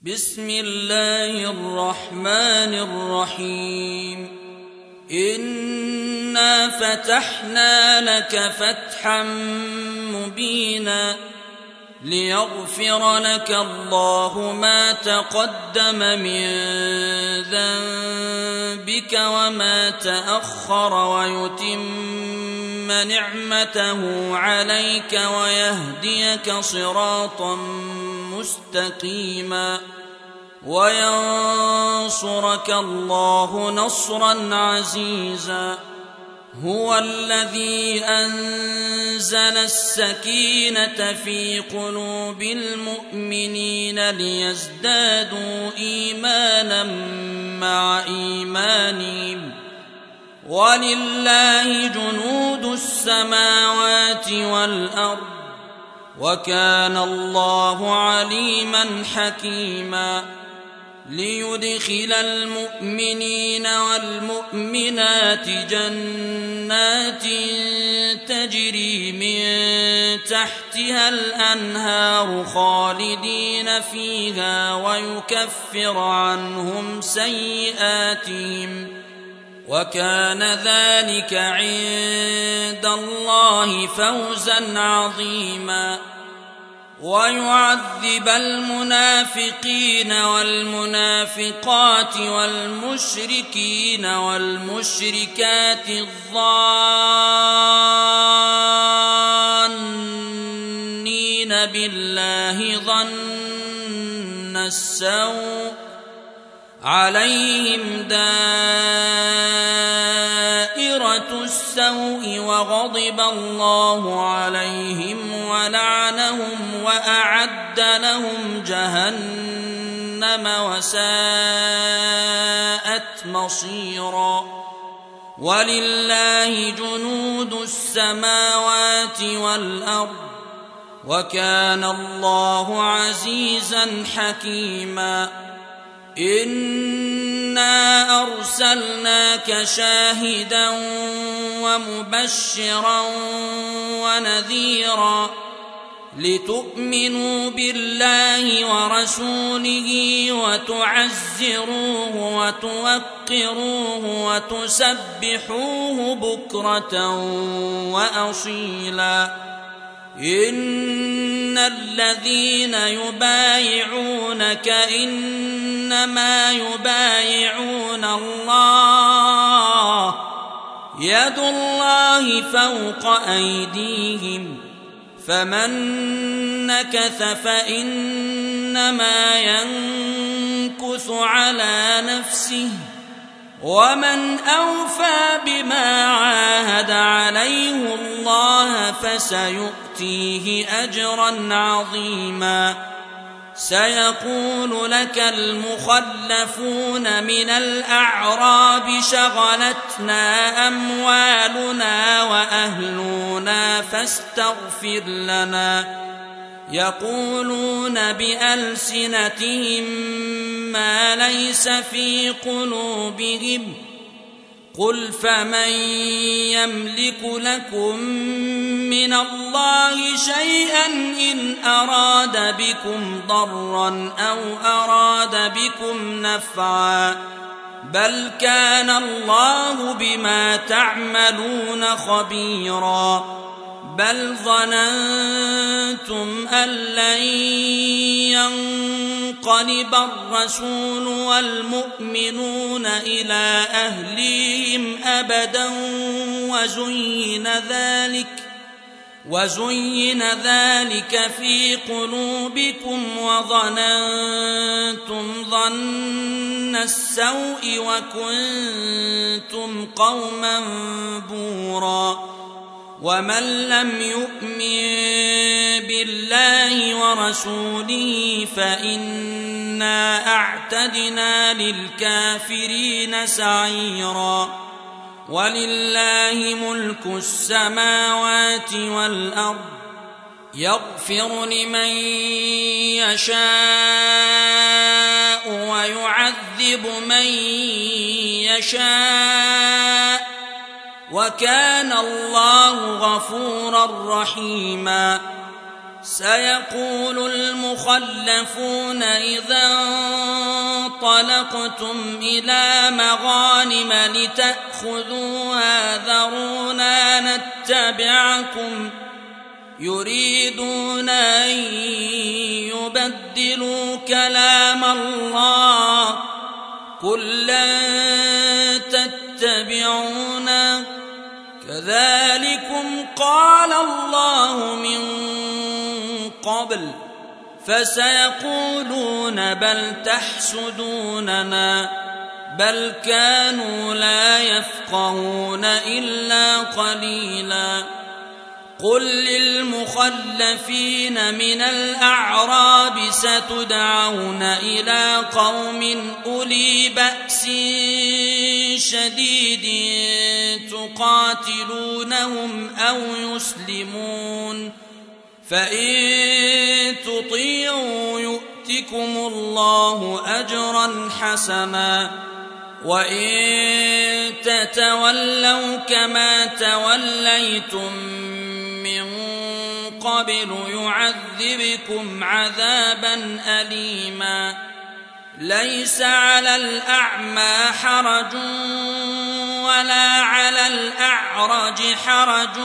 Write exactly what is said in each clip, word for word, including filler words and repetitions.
بسم الله الرحمن الرحيم إنا فتحنا لك فتحا مبينا ليغفر لك الله ما تقدم من ذنبك وما تأخر ويتم نعمته عليك ويهديك صراطا مستقيما وينصرك الله نصرا عزيزا هو الذي أنزل السكينة في قلوب المؤمنين ليزدادوا إيمانا مع إيمانهم ولله جنود السماوات والأرض وكان الله عليما حكيما ليدخل المؤمنين والمؤمنات جنات تجري من تحتها الأنهار خالدين فيها ويكفر عنهم سيئاتهم وكان ذلك عند الله فوزا عظيما ويعذب المنافقين والمنافقات والمشركين والمشركات الظانين بالله ظن السوء عليهم دائرة السوء وغضب الله عليهم ولعنهم وأعد لهم جهنم وساءت مصيرا ولله جنود السماوات والأرض وكان الله عزيزا حكيما إنا أرسلناك شاهدا ومبشرا ونذيرا لتؤمنوا بالله ورسوله وتعزروه وتوقروه وتسبحوه بكرة وأصيلا إن الذين يبايعونك إنما يبايعون الله يد الله فوق أيديهم فمن نكث فإنما ينكث على نفسه ومن أوفى بما عاهد عليه الله فسيؤتيه أجرا عظيما سيقول لك المخلفون من الأعراب شغلتنا أموالنا وأهلنا فاستغفر لنا يقولون بألسنتهم ما ليس في قلوبهم قل فمن يملك لكم من الله شيئا إن أراد بكم ضرا أو أراد بكم نفعا بل كان الله بما تعملون خبيرا بل ظننتم أن لن ينقلب الرسول والمؤمنون إلى أهليهم أبدا وزين ذلك وزين ذلك في قلوبكم وظننتم ظن السوء وكنتم قوما بورا ومن لم يؤمن بالله ورسوله فإنا أعتدنا للكافرين سعيرا ولله ملك السماوات والأرض يغفر لمن يشاء ويعذب من يشاء وكان الله غفورا رحيما سيقول المخلفون إذا انطلقتم إلى مغانم لتأخذوها ذرونا نتبعكم يريدون أن يبدلوا كلام الله قل لن تتبعونا كذلكم قال الله من قبل فسيقولون بل تحسدوننا بل كانوا لا يفقهون إلا قليلا قل للمخلفين من الأعراب ستدعون إلى قوم أولي بأس شديد تقاتلونهم أو يسلمون فإن تطيعوا يؤتكم الله أجرا حسنا وإن تتولوا كما توليتم من قبل يعذبكم عذابا أليما ليس على الأعمى حرج ولا على الأعرج حرج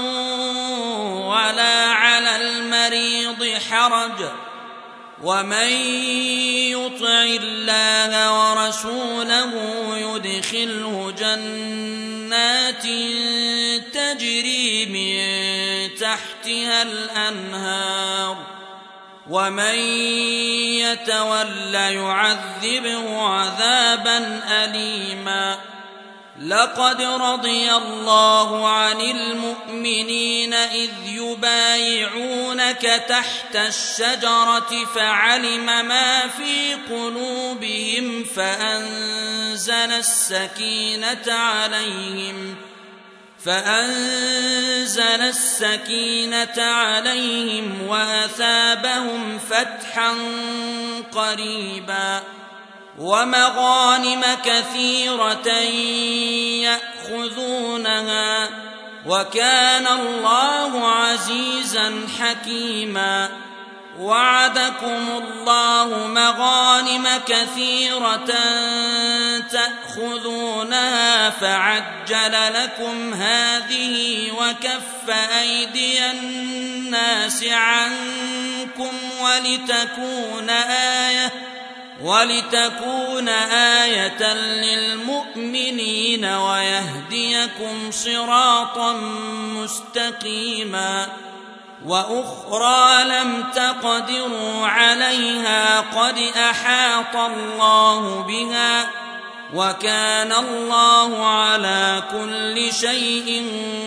ولا على المريض حرج ومن يطع الله ورسوله يدخله جنات تجري من تحتها الأنهار ومن يتول يعذبه عذابا أليما لقد رضي الله عن المؤمنين إذ يبايعونك تحت الشجرة فعلم ما في قلوبهم فأنزل السكينة عليهم فأنزل السكينة عليهم وأثابهم فتحا قريبا ومغانم كثيرة يأخذونها وكان الله عزيزا حكيما وعدكم الله مغانم كثيرة تأخذونها فعجل لكم هذه وكف أيدي الناس عنكم ولتكون آية ولتكون آية للمؤمنين ويهديكم صراطا مستقيما وأخرى لم تقدروا عليها قد أحاط الله بها وكان الله على كل شيء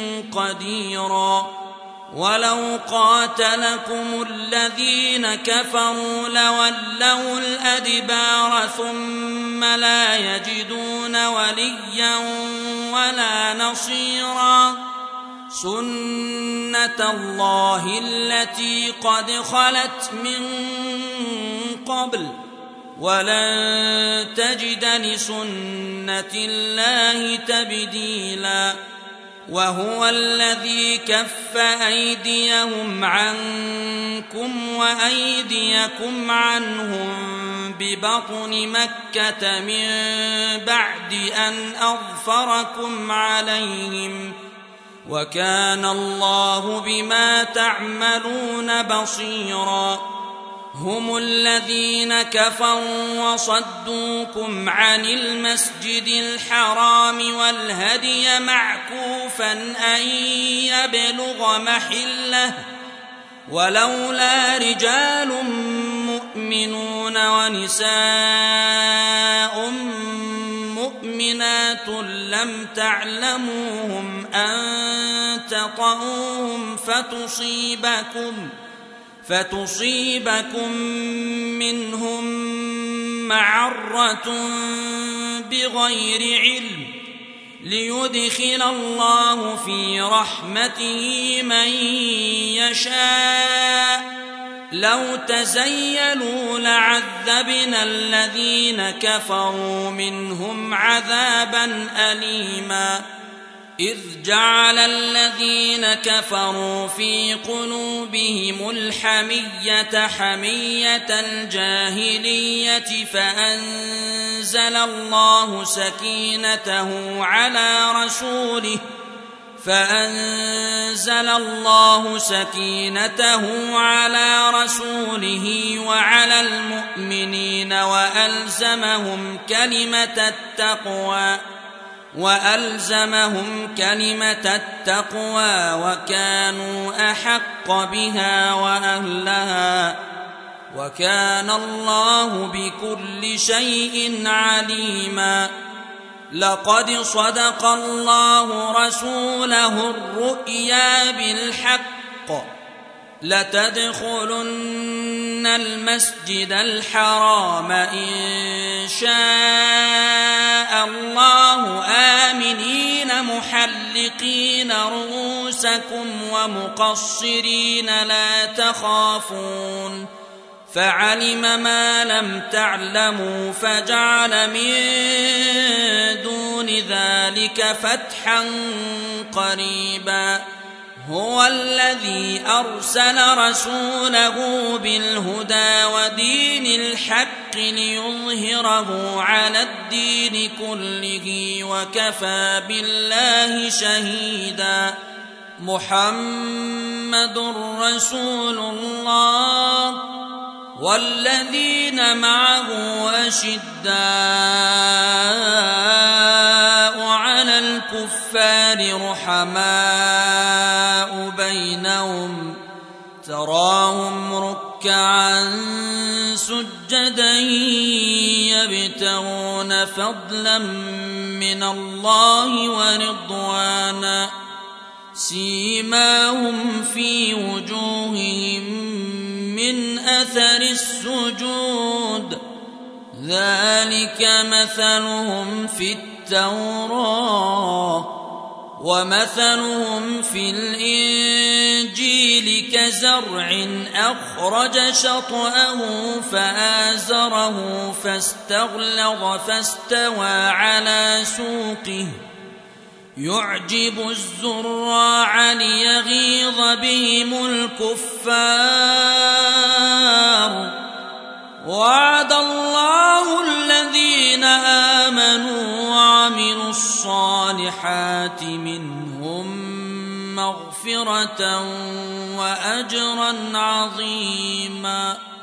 قديرا ولو قاتلكم الذين كفروا لولوا الأدبار ثم لا يجدون وليا ولا نصيرا سنة الله التي قد خلت من قبل ولن تجد لسنة الله تبديلا وهو الذي كف أيديهم عنكم وأيديكم عنهم ببطن مكة من بعد أن أظفركم عليهم وكان الله بما تعملون بصيرا هم الذين كفروا وصدوكم عن المسجد الحرام والهدي معكوفا أن يبلغ محله ولولا رجال مؤمنون ونساء مؤمنات لم تعلموهم أن تطؤوهم فتصيبكم فتصيبكم منهم معرة بغير علم ليدخل الله في رحمته من يشاء لو تزيلوا لعذبنا الذين كفروا منهم عذابا أليما إذ جعل الذين كفروا في قلوبهم الحمية حمية الجاهلية فأنزل الله سكينته على رسوله فأنزل الله سكينته على رسوله وعلى المؤمنين وألزمهم كلمة التقوى وألزمهم كلمة التقوى وكانوا أحق بها وأهلها وكان الله بكل شيء عليما. لقد صدق الله رسوله الرؤيا بالحق لتدخلن المسجد الحرام إن شاء الله آمنين محلقين رؤوسكم ومقصرين لا تخافون فعلم ما لم تعلموا فجعل من دون ذلك فتحا قريبا. هو الذي أرسل رسوله بالهدى ودين الحق ليظهره على الدين كله وكفى بالله شهيدا. محمد رسول الله والذين معه أشداء على الكفار رحماء بينهم تراهم ركعا سجدا يبتغون فضلا من الله ورضوانا سيماهم في وجوههم من أثر السجود ذلك مثلهم في التوراة ومثلهم في الإنجيل كزرع أخرج شطأه فآزره فاستغلظ فاستوى على سوقه يعجب الزراع ليغيظ بهم الكفار. وعد الله الذين آمنوا وعملوا الصالحات منهم مغفرة وأجرا عظيما.